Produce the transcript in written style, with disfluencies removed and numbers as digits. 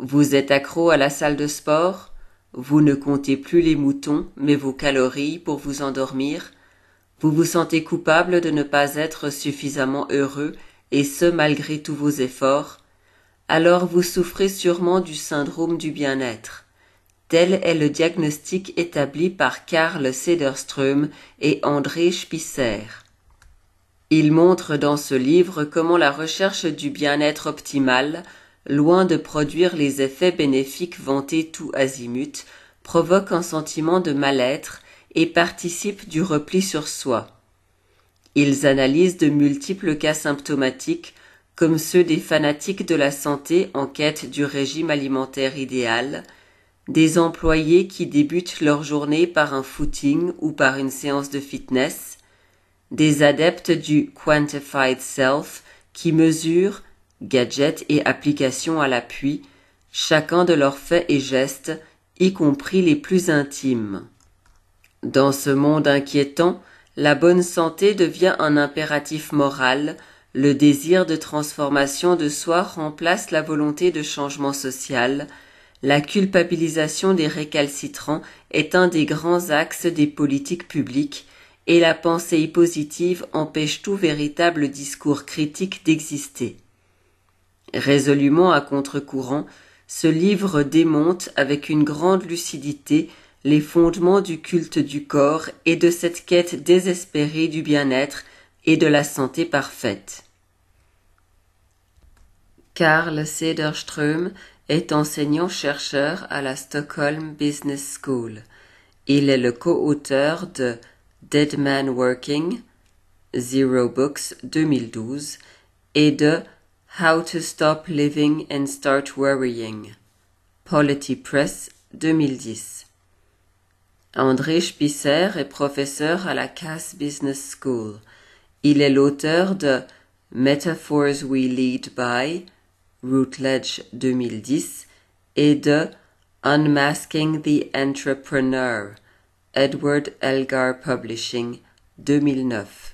Vous êtes accro à la salle de sport? Vous ne comptez plus les moutons, mais vos calories pour vous endormir? Vous vous sentez coupable de ne pas être suffisamment heureux, et ce malgré tous vos efforts? Alors vous souffrez sûrement du syndrome du bien-être. Tel est le diagnostic établi par Carl Cederström et André Spitzer. Il montre dans ce livre comment la recherche du bien-être optimal, loin de produire les effets bénéfiques vantés tout azimut, provoque un sentiment de mal-être et participe du repli sur soi. Ils analysent de multiples cas symptomatiques, comme ceux des fanatiques de la santé en quête du régime alimentaire idéal, des employés qui débutent leur journée par un footing ou par une séance de fitness, des adeptes du Quantified Self qui mesurent, gadgets et applications à l'appui, chacun de leurs faits et gestes, y compris les plus intimes. Dans ce monde inquiétant, la bonne santé devient un impératif moral, le désir de transformation de soi remplace la volonté de changement social, la culpabilisation des récalcitrants est un des grands axes des politiques publiques, et la pensée positive empêche tout véritable discours critique d'exister. Résolument à contre-courant, ce livre démonte avec une grande lucidité les fondements du culte du corps et de cette quête désespérée du bien-être et de la santé parfaite. Carl Cederström est enseignant-chercheur à la Stockholm Business School. Il est le co-auteur de Dead Man Working, Zero Books 2012, et de How to Stop Living and Start Worrying, Polity Press 2010. André Spitzer est professeur à la Cass Business School. Il est l'auteur de Metaphors We Lead By, Routledge 2010, et de Unmasking the Entrepreneur, Edward Elgar Publishing 2009.